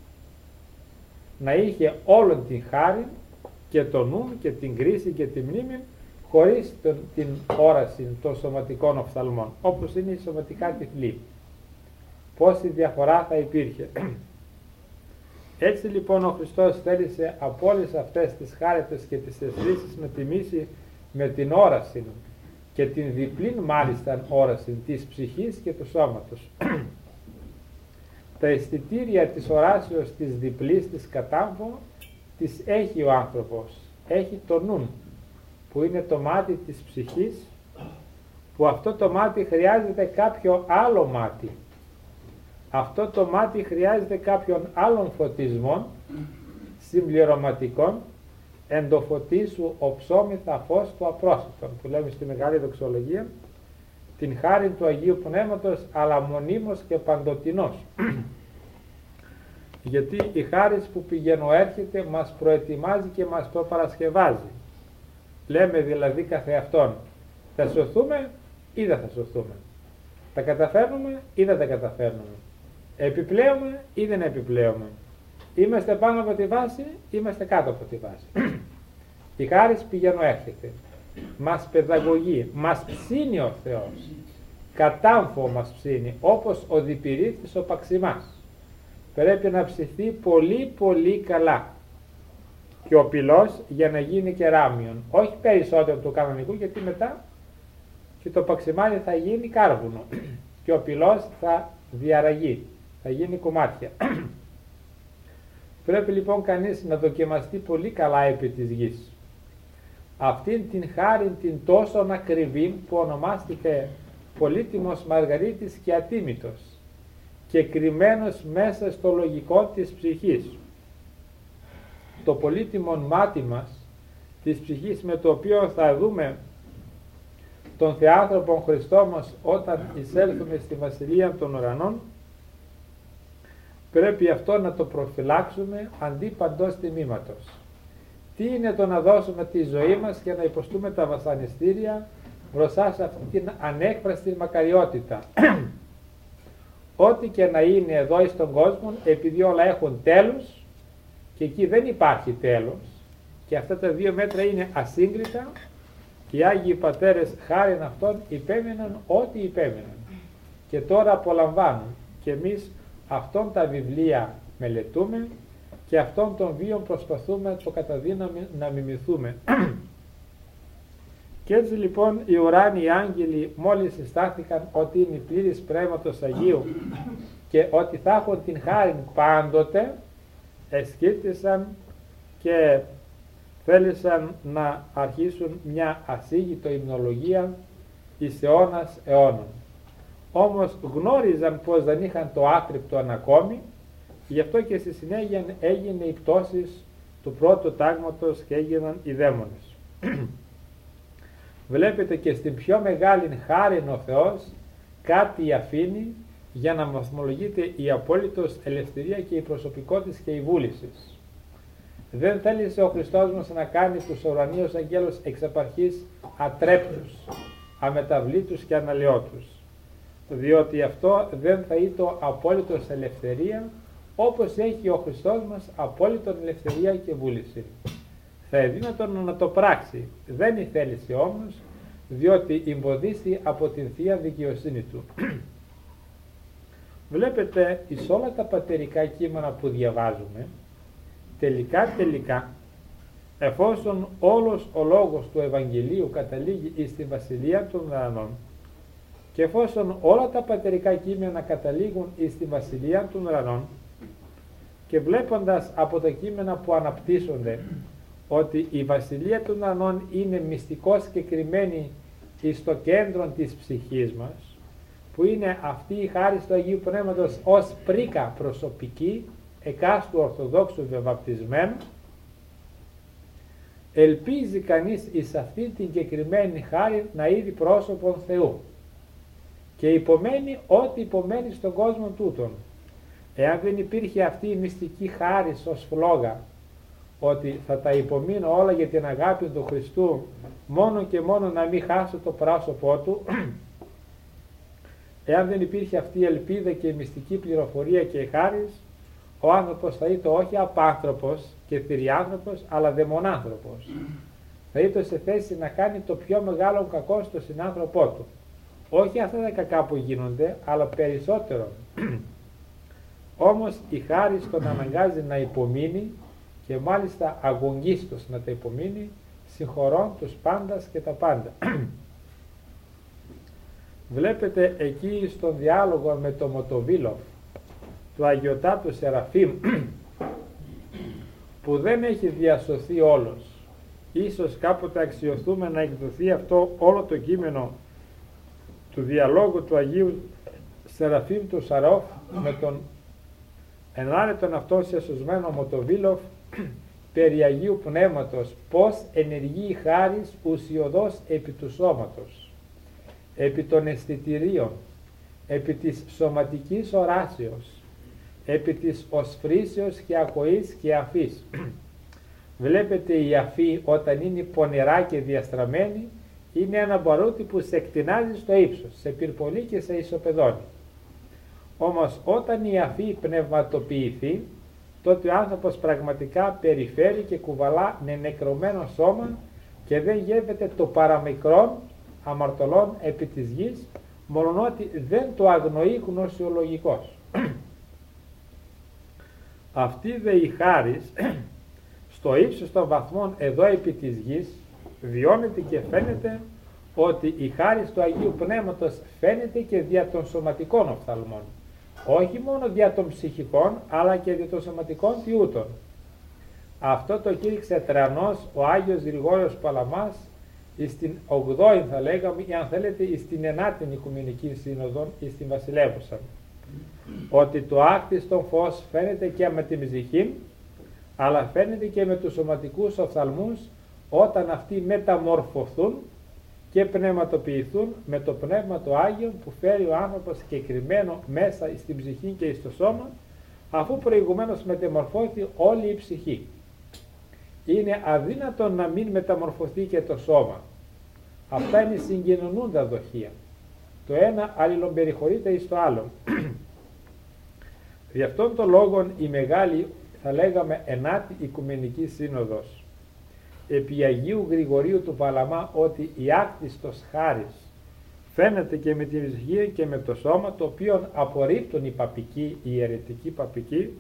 να είχε όλον την χάρη και το νου και την κρίση και τη μνήμη, χωρίς τον, την όραση των σωματικών οφθαλμών, όπως είναι η σωματικά τυφλή. Πόση διαφορά θα υπήρχε. Έτσι λοιπόν ο Χριστός θέλησε από όλες αυτές τις χάριτες και τις αισθήσεις να τιμήσει με την όραση και την διπλήν μάλιστα όραση της ψυχής και του σώματος. Τα αισθητήρια της οράσεως της διπλής της κατάμφω τις έχει ο άνθρωπος. Έχει το νου, που είναι το μάτι της ψυχής, που αυτό το μάτι χρειάζεται κάποιο άλλο μάτι. Αυτό το μάτι χρειάζεται κάποιον άλλον φωτισμό συμπληρωματικών, εν το φωτίσου οψόμηθα φως του απρόσιτον, που λέμε στη Μεγάλη Δοξολογία, την χάρη του Αγίου Πνεύματος, αλλά μονίμως και παντοτινός. Γιατί η χάρις που πηγαίνω έρχεται μας προετοιμάζει και μας προπαρασκευάζει. Λέμε δηλαδή καθεαυτόν, θα σωθούμε ή δεν θα σωθούμε, τα καταφέρνουμε ή δεν τα καταφέρνουμε, επιπλέουμε ή δεν επιπλέουμε, είμαστε πάνω από τη βάση, είμαστε κάτω από τη βάση. Η χάρις πηγαίνω έρχεται, μας παιδαγωγεί, μας ψήνει ο Θεός, κατάμφω μας ψήνει, όπως ο διπηρίτης ο Παξιμάς. Πρέπει να ψηθεί πολύ πολύ καλά και ο πυλός για να γίνει κεράμιον, όχι περισσότερο του κανονικού, γιατί μετά και το παξιμάνι θα γίνει κάρβουνο και ο πυλός θα διαραγεί, θα γίνει κομμάτια. Πρέπει λοιπόν κανείς να δοκιμαστεί πολύ καλά επί της γης αυτήν την χάριν την τόσο ακριβή που ονομάστηκε πολύτιμος Μαργαρίτης και ατίμητος και κρυμμένος μέσα στο λογικό της ψυχής. Το πολύτιμο μάτι μας της ψυχής, με το οποίο θα δούμε τον Θεάνθρωπον Χριστό μας όταν εισέλθουμε στη Βασιλεία των Ουρανών, πρέπει αυτό να το προφυλάξουμε αντί παντός τιμήματος. Τι είναι το να δώσουμε τη ζωή μας και να υποστούμε τα βασανιστήρια μπροστά σε αυτή την ανέκφραστη μακαριότητα. Ό,τι και να είναι εδώ στον κόσμο, επειδή όλα έχουν τέλος και εκεί δεν υπάρχει τέλος και αυτά τα δύο μέτρα είναι ασύγκριτα, και οι Άγιοι Πατέρες χάριν αυτών υπέμειναν ό,τι υπέμειναν και τώρα απολαμβάνουν, και εμείς αυτόν τα βιβλία μελετούμε και αυτόν τον βίο προσπαθούμε το καταδύναμη να μιμηθούμε. Και έτσι λοιπόν οι ουράνιοι άγγελοι μόλις συστάθηκαν ότι είναι πλήρης Πνεύματος Αγίου και ότι θα έχουν την χάρη πάντοτε, εσκύρτησαν και θέλησαν να αρχίσουν μια ασύγητο υμνολογία εις αιώνας αιώνων. Όμως γνώριζαν πως δεν είχαν το άκρυπτο ακόμη, γι' αυτό και στη συνέχεια έγινε η πτώση του πρώτου τάγματος και έγιναν οι δαίμονες. Βλέπετε και στην πιο μεγάλη χάρη ο Θεός κάτι αφήνει για να βαθμολογείται η απόλυτος ελευθερία και η προσωπικότητα και η βούληση. Δεν θέλησε ο Χριστός μας να κάνει τους ουρανίους αγγέλους εξ απαρχής ατρέπτους, αμεταβλήτους και αναλαιώτους, διότι αυτό δεν θα ήταν απόλυτος ελευθερία όπως έχει ο Χριστός μας απόλυτον ελευθερία και βούληση. Θα εδύνατον να το πράξει, δεν η θέληση όμως, διότι εμποδίσει από την Θεία Δικαιοσύνη Του. Βλέπετε, εις όλα τα πατερικά κείμενα που διαβάζουμε, τελικά τελικά, εφόσον όλος ο λόγος του Ευαγγελίου καταλήγει εις τη Βασιλεία των Ουρανών και εφόσον όλα τα πατερικά κείμενα καταλήγουν εις τη Βασιλεία των Ουρανών και βλέποντας από τα κείμενα που αναπτύσσονται ότι η Βασιλεία των Ουρανών είναι μυστικώς συγκεκριμένη εις το κέντρο της ψυχής μας, που είναι αυτή η χάρη του Αγίου Πνεύματος ως πρίκα προσωπική εκάστου Ορθοδόξου βαπτισμένου, ελπίζει κανείς εις αυτή την συγκεκριμένη χάρη να είδει πρόσωπον Θεού και υπομένει ό,τι υπομένει στον κόσμο τούτον. Εάν δεν υπήρχε αυτή η μυστική χάρη ως φλόγα, ότι θα τα υπομείνω όλα για την αγάπη του Χριστού, μόνο και μόνο να μην χάσω το πρόσωπό Του, εάν δεν υπήρχε αυτή η ελπίδα και η μυστική πληροφορία και η χάρις, ο άνθρωπος θα ήταν όχι απάνθρωπος και θηριάνθρωπος, αλλά δαιμονάνθρωπος. Θα ήταν σε θέση να κάνει το πιο μεγάλο κακό στο συνάνθρωπό του. Όχι αυτά τα κακά που γίνονται, αλλά περισσότερο. Όμως η χάρις τον αναγκάζει να υπομείνει και μάλιστα αγωνίστως να τα υπομείνει, συγχωρών τους πάντας και τα πάντα. Βλέπετε εκεί στον διάλογο με το Μοτοβίλοφ του Αγιωτάτου Σεραφείμ, που δεν έχει διασωθεί όλος. Ίσως κάποτε αξιοθούμε να εκδοθεί αυτό όλο το κείμενο του διαλόγου του Αγίου Σεραφείμ του Σαρόφ με τον ενάρετον αυτόν σεσωσμένο Μοτοβίλοφ περί Αγίου Πνεύματος, πως ενεργεί η χάρις ουσιοδός επί του σώματος, επί των αισθητηρίων, επί της σωματικής οράσεως, επί της οσφρήσεως και ακοής και αφής. Βλέπετε, η αφή όταν είναι πονηρά και διαστραμμένη είναι ένα μπαρούτι που σε εκτινάζει στο ύψος, σε πυρπολεί και σε ισοπεδώνει. Όμως όταν η αφή πνευματοποιηθεί, τότε ο άνθρωπος πραγματικά περιφέρει και κουβαλά νεκρωμένο σώμα και δεν γεύεται το παραμικρόν αμαρτωλών επί της γης, μόλον ότι δεν το αγνοεί γνωσιολογικός. Αυτή δε η χάρις στο ύψος των βαθμών εδώ επί της γης βιώνεται και φαίνεται ότι η χάρις του Αγίου Πνεύματος φαίνεται και δια των σωματικών οφθαλμών, όχι μόνο δια των ψυχικών αλλά και δια των σωματικών τιούτων. Αυτό το κήρυξε τρανός ο Άγιος Γρηγόριος Παλαμάς στην ογδόη, θα λέγαμε, ή αν θέλετε στην ενάτη Οικουμενική Σύνοδο ή στην Βασιλεύουσα, ότι το άκτιστο φως φαίνεται και με την ψυχή, αλλά φαίνεται και με τους σωματικούς οφθαλμούς όταν αυτοί μεταμορφωθούν και πνευματοποιηθούν με το Πνεύμα το Άγιο που φέρει ο άνθρωπος συγκεκριμένο μέσα στην ψυχή και στο σώμα, αφού προηγουμένως μεταμορφώθη όλη η ψυχή. Είναι αδύνατο να μην μεταμορφωθεί και το σώμα. Αυτά είναι συγκοινωνούντα δοχεία. Το ένα αλληλομπεριχωρείται εις το άλλο. Γι' αυτόν τον λόγο η μεγάλη, θα λέγαμε, ενάτη Οικουμενική Σύνοδος επί Αγίου Γρηγορίου του Παλαμά, ότι η άκτιστος χάρις φαίνεται και με την ψυχή και με το σώμα, το οποίο απορρίπτουν οι παπικοί, οι αιρετικοί παπικοί,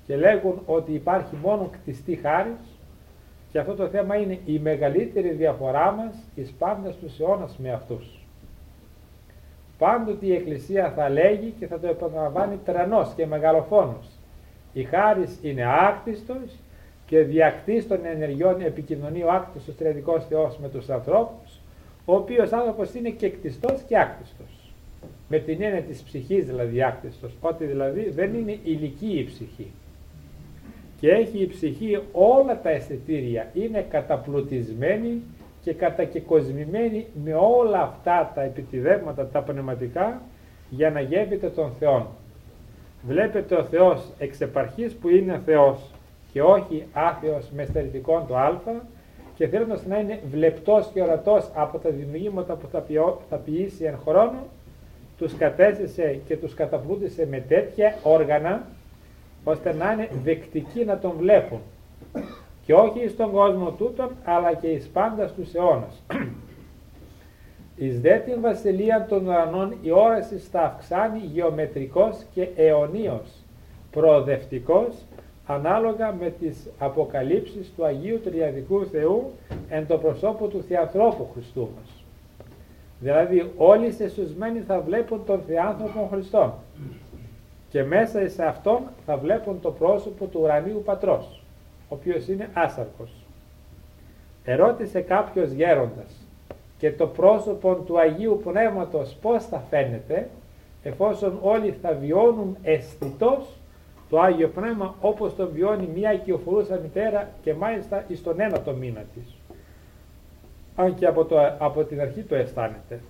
και λέγουν ότι υπάρχει μόνο κτιστή χάρις, και αυτό το θέμα είναι η μεγαλύτερη διαφορά μας εις πάντας τους αιώνας με αυτούς. Πάντοτε η Εκκλησία θα λέγει και θα το επαναλαμβάνει τρανός και μεγαλοφόνος: η χάρις είναι άκτιστος και διακτής των ενεργειών επικοινωνεί ο άκτιστος τριαδικός Θεός με τους ανθρώπους, ο οποίος άνθρωπος είναι και κτιστός και άκτιστος. Με την έννοια της ψυχής δηλαδή άκτιστος, ότι δηλαδή δεν είναι ηλική η ψυχή. Και έχει η ψυχή όλα τα αισθητήρια, είναι καταπλουτισμένη και κατακεκοσμημένη με όλα αυτά τα επιτιδεύματα, τα πνευματικά, για να γεύεται τον Θεόν. Βλέπετε ο Θεός εξ επαρχής που είναι Θεός και όχι άθεος με στερητικόν το α, και θέλοντας να είναι βλεπτός και ορατός από τα δημιουργήματα που θα, ποιό, θα ποιήσει εν χρόνο, τους κατέστησε και τους καταπλούτησε με τέτοια όργανα, ώστε να είναι δεκτικοί να τον βλέπουν, και όχι στον κόσμο τούτον, αλλά και εις πάντας τους αιώνας. Εις δε την βασιλεία των ουρανών η όραση θα αυξάνει γεωμετρικός και αιωνίος, προοδευτικός, ανάλογα με τις αποκαλύψεις του Αγίου Τριαδικού Θεού εν το προσώπο του Θεανθρώπου Χριστού μας. Δηλαδή όλοι οι σεσουσμένοι θα βλέπουν τον Θεάνθρωπο Χριστόν και μέσα σε αυτόν θα βλέπουν το πρόσωπο του ουρανίου Πατρός, ο οποίος είναι άσαρκος. Ερώτησε κάποιος γέροντας: και το πρόσωπο του Αγίου Πνεύματος πώς θα φαίνεται, εφόσον όλοι θα βιώνουν αισθητός το Άγιο Πνεύμα όπως το βιώνει μια οικειοφορούσα μητέρα, και μάλιστα εις τον ένατο μήνα της, αν και από, το, από την αρχή το αισθάνεται.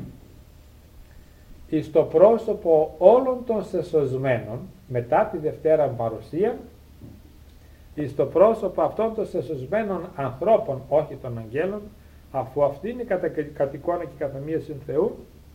Εις το πρόσωπο όλων των σεσωσμένων μετά τη Δευτέρα παρουσία, εις το πρόσωπο αυτών των σεσωσμένων ανθρώπων, όχι των αγγέλων, αφού αυτή είναι κατά, κατ' εικόνα και κατά μοίωση Θεού,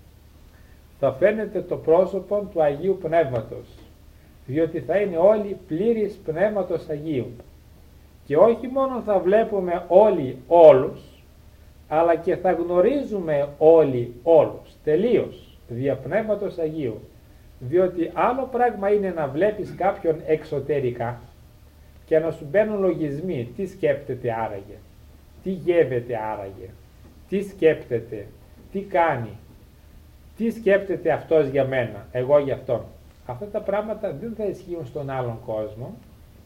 θα φαίνεται το πρόσωπο του Αγίου Πνεύματος, διότι θα είναι όλοι πλήρης Πνεύματος Αγίου. Και όχι μόνο θα βλέπουμε όλοι όλους, αλλά και θα γνωρίζουμε όλοι όλους, τελείως, δια Πνεύματος Αγίου. Διότι άλλο πράγμα είναι να βλέπεις κάποιον εξωτερικά και να σου μπαίνουν λογισμοί, τι σκέπτεται άραγε, τι γεύεται άραγε, τι σκέπτεται, τι κάνει, τι σκέπτεται αυτός για μένα, εγώ για αυτόν. Αυτά τα πράγματα δεν θα ισχύουν στον άλλον κόσμο,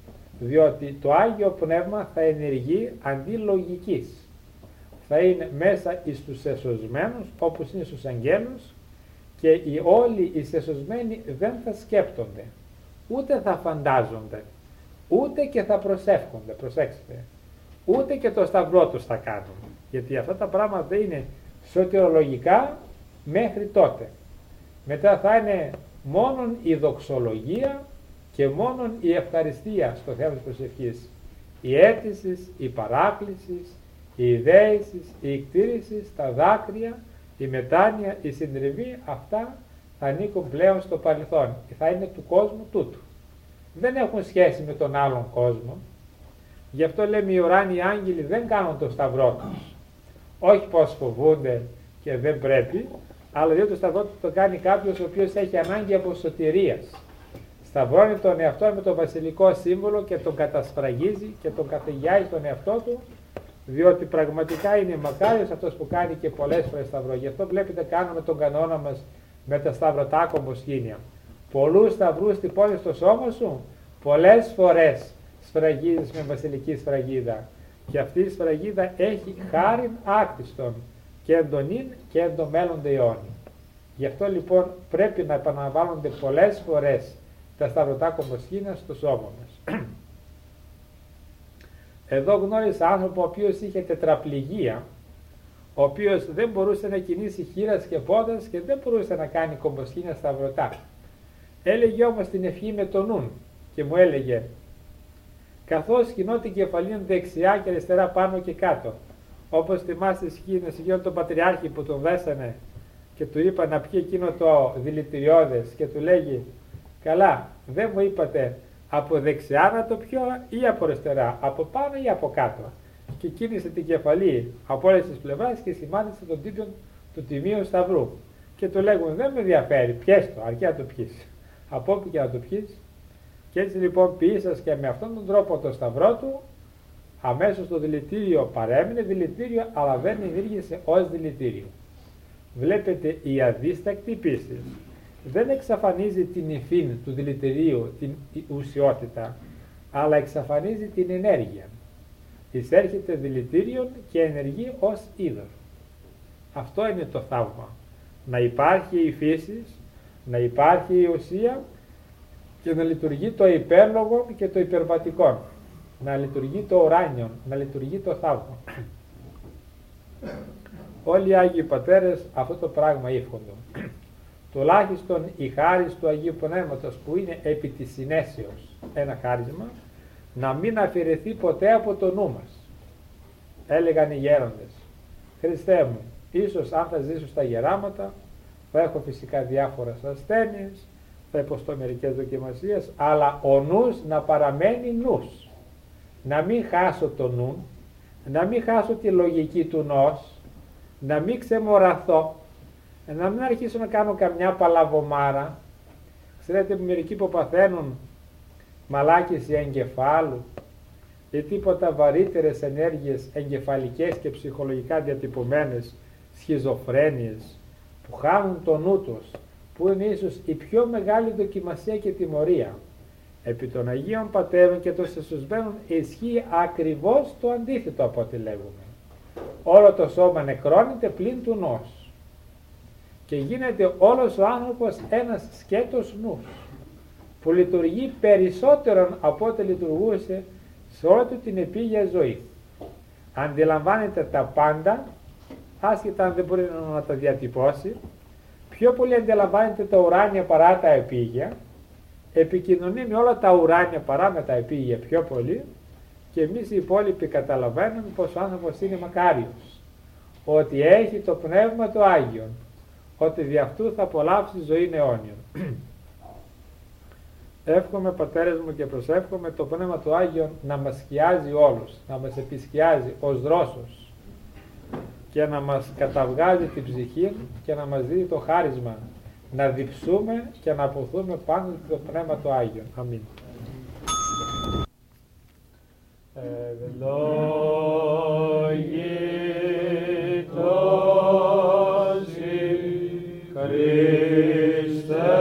διότι το Άγιο Πνεύμα θα ενεργεί αντί λογικής. Θα είναι μέσα εις τους εσωσμένους, όπως είναι στους αγγέλους, και οι όλοι οι εσωσμένοι δεν θα σκέπτονται, ούτε θα φαντάζονται, ούτε και θα προσεύχονται, προσέξτε, ούτε και το σταυρό τους θα κάνουν, γιατί αυτά τα πράγματα είναι σωτηρολογικά μέχρι τότε. Μετά θα είναι μόνον η δοξολογία και μόνον η ευχαριστία στο θέμα της προσευχής. Η αίτηση, η παράκληση, η ιδέηση, η εκτήρηση, τα δάκρυα, η μετάνοια, η συντριβή, αυτά θα ανήκουν πλέον στο παρελθόν και θα είναι του κόσμου τούτου. Δεν έχουν σχέση με τον άλλον κόσμο. Γι' αυτό λέμε οι ουράνιοι άγγελοι δεν κάνουν το σταυρό τους. Όχι πως φοβούνται και δεν πρέπει, αλλά διότι το σταυρό του το κάνει κάποιος ο οποίος έχει ανάγκη από σωτηρίας. Σταυρώνει τον εαυτό με το βασιλικό σύμβολο και τον κατασφραγίζει και τον κατηγιάζει τον εαυτό του, διότι πραγματικά είναι μακάριος αυτός που κάνει και πολλές φορές σταυρό. Γι' αυτό βλέπετε κάνουμε τον κανόνα μας με τα σταυρωτά κομποσκήνια. Πολλούς σταυρούς τυπώνεις στο σώμα σου, πολλές φορές σφραγίζεις με βασιλική σφραγίδα. Και αυτή η σφραγίδα έχει χάριν άκτιστον και εντονήν και εντομέλλονται αιώνι. Γι' αυτό λοιπόν πρέπει να επαναλαμβάνονται πολλές φορές τα σταυρωτά κομποσκήνια στο σώμα μας. Εδώ γνώρισα άνθρωπο ο οποίος είχε τετραπληγία, ο οποίος δεν μπορούσε να κινήσει χείρας και πόδας και δεν μπορούσε να κάνει κομποσκήνια σταυρωτά. Έλεγε όμως την ευχή με το νουν και μου έλεγε, καθώς κινώ την κεφαλήν δεξιά και αριστερά πάνω και κάτω, όπως θυμάστε ισχύει τον Πατριάρχη που τον δέσανε και του είπα να πιει εκείνο το δηλητηριώδες και του λέγει, καλά, δεν μου είπατε από δεξιά να το πιω ή από αριστερά, από πάνω ή από κάτω. Και κίνησε την κεφαλή από όλες τις πλευράς και σημάδεσε τον τίτλο του Τιμίου Σταυρού. Και του λέγουν, δεν με ενδιαφέρει, πιες το, αρκεί να το πιείς. Από όπου και να το πιείς. Και Και έτσι λοιπόν ποιήσας και με αυτόν τον τρόπο το σταυρό του, αμέσως το δηλητήριο παρέμεινε δηλητήριο, αλλά δεν ενήργησε ως δηλητήριο. Βλέπετε, η αδίστακτη πίστη δεν εξαφανίζει την υφή του δηλητηρίου, την ουσιότητα, αλλά εξαφανίζει την ενέργεια. Εισέρχεται δηλητήριον και ενεργεί ως είδωρ. Αυτό είναι το θαύμα. Να υπάρχει η φύση, να υπάρχει η ουσία και να λειτουργεί το υπέρλογο και το υπερβατικό. Να λειτουργεί το ουράνιο, να λειτουργεί το θαύμα. Όλοι οι Άγιοι Πατέρες αυτό το πράγμα εύχονται. Τουλάχιστον η χάρις του Αγίου Πνεύματος, που είναι επί της συνέσεως ένα χάρισμα, να μην αφαιρεθεί ποτέ από το νου μας. Έλεγαν οι γέροντες, Χριστέ μου, ίσως αν θα ζήσω στα γεράματα, θα έχω φυσικά διάφορες ασθένειες, θα υποστώ μερικές δοκιμασίες, αλλά ο νους να παραμένει νους. Να μην χάσω το νου, να μην χάσω τη λογική του νος, να μην ξεμοραθώ, να μην αρχίσω να κάνω καμιά παλαβομάρα. Ξέρετε, μερικοί που παθαίνουν μαλάκιση εγκεφάλου ή τίποτα βαρύτερες ενέργειες εγκεφαλικές και ψυχολογικά διατυπωμένες, σχιζοφρένειες, που χάνουν το νου τους, που είναι ίσως η πιο μεγάλη δοκιμασία και τιμωρία. Επί των Αγίων Πατέρων και των σεσουσμένων ισχύει ακριβώς το αντίθετο από ό,τι λέγουμε. Όλο το σώμα νεκρώνεται πλην του νους και γίνεται όλος ο άνθρωπος ένας σκέτος νους, που λειτουργεί περισσότερον από ό,τι λειτουργούσε σε όλη του την επίγεια ζωή. Αντιλαμβάνεται τα πάντα, άσχετα αν δεν μπορεί να τα διατυπώσει, πιο πολύ αντιλαμβάνεται τα ουράνια παρά τα επίγεια, επικοινωνεί με όλα τα ουράνια παρά με τα επίγεια πιο πολύ, και εμείς οι υπόλοιποι καταλαβαίνουμε πως ο άνθρωπος είναι μακάριος, ότι έχει το Πνεύμα το Άγιον, ότι δι' αυτού θα απολαύσει ζωή αιώνιον. Εύχομαι, πατέρες μου, και προσεύχομαι το Πνεύμα του Άγιον να μας σκιάζει όλους, να μας επισκιάζει ως δρόσος και να μας καταβγάζει την ψυχή και να μας δίνει το χάρισμα να διψούμε και να αποθούμε πάνω το Πνεύμα του Άγιον. Αμήν. Ευλογητός Χριστέ.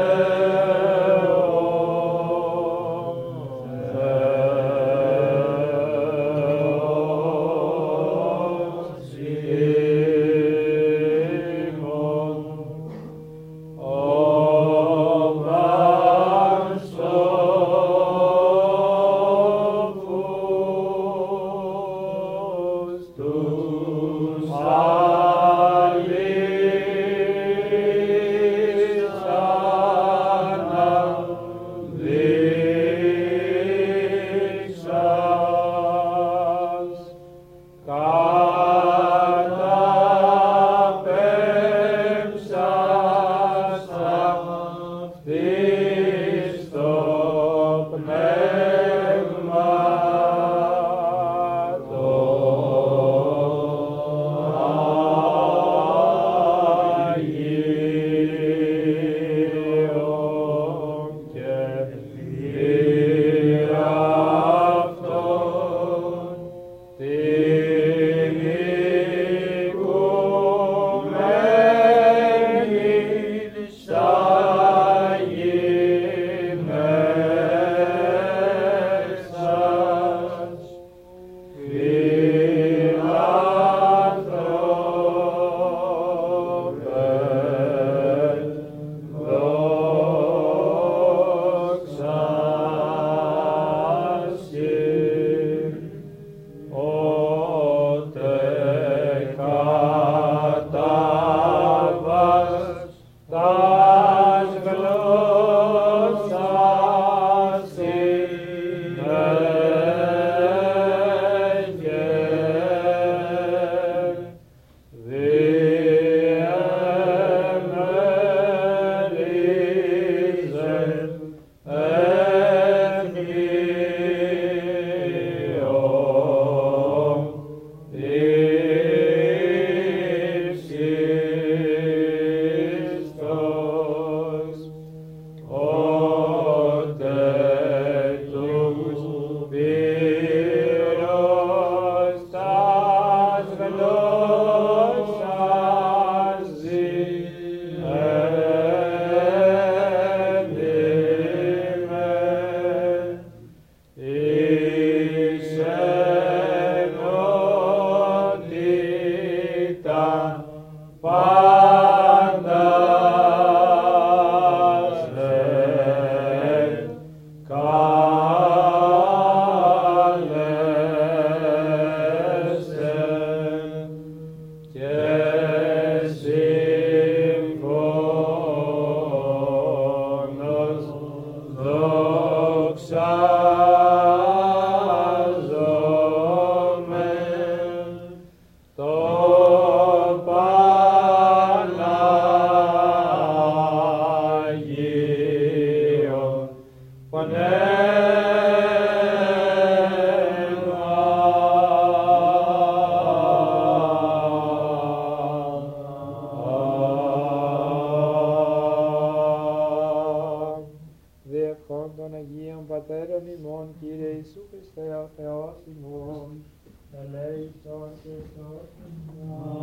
Των Αγίων Πατέρων ημών, Κύριε Ιησού Χριστέ ο Θεός ημών, ελέησον και σώσον ημών.